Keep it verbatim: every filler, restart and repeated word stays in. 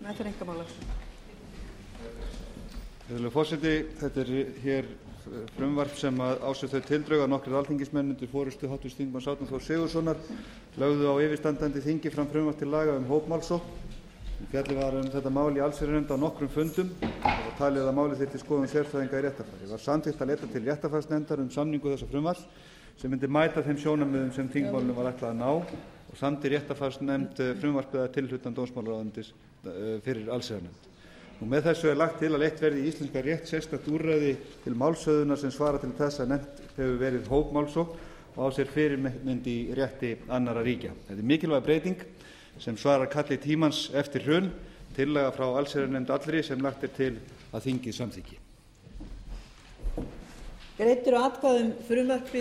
Meðferð einkamála. Virðulegur forseti, þetta er hér frumvarp sem á sér þau tildrög að nokkrir alþingismenn undir forystu háttvirts þingmanns Árna Þórs Sigurðssonar lögðu á yfirstandandi þingi fram frumvarp til laga um hópmálsókn. Fjallið var um þetta mál í allsherjarnefnd á nokkrum fundum og talið að málið þyrfti skoðun sérfræðinga í réttarfari. Var samþykkt að leita til réttarfarsnefndar um samningu þessa frumvarps sem myndi mæta þeim sjónarmiðum sem þingmálinu var ætlað að ná og samdi réttarfarsnefnd frumvarpið að tilhlutan dómsmálaráðuneytis fyrir allsherjarnefnd. Nú, með þessu er lagt til að leitt verði í íslenska rétt sérstakt úrræði til málshöfðunar sem svara til þess að nefnt hefur verið hópmálsókn og á sér fyrirmynd í rétti annarra ríkja. Þetta er mikilvæg breyting sem svarar kalli tímans eftir hrun, tillaga frá allsherjarnefnd allri sem lagt er til að þingið samþykki. Greiddur atkvæði um frumvarpið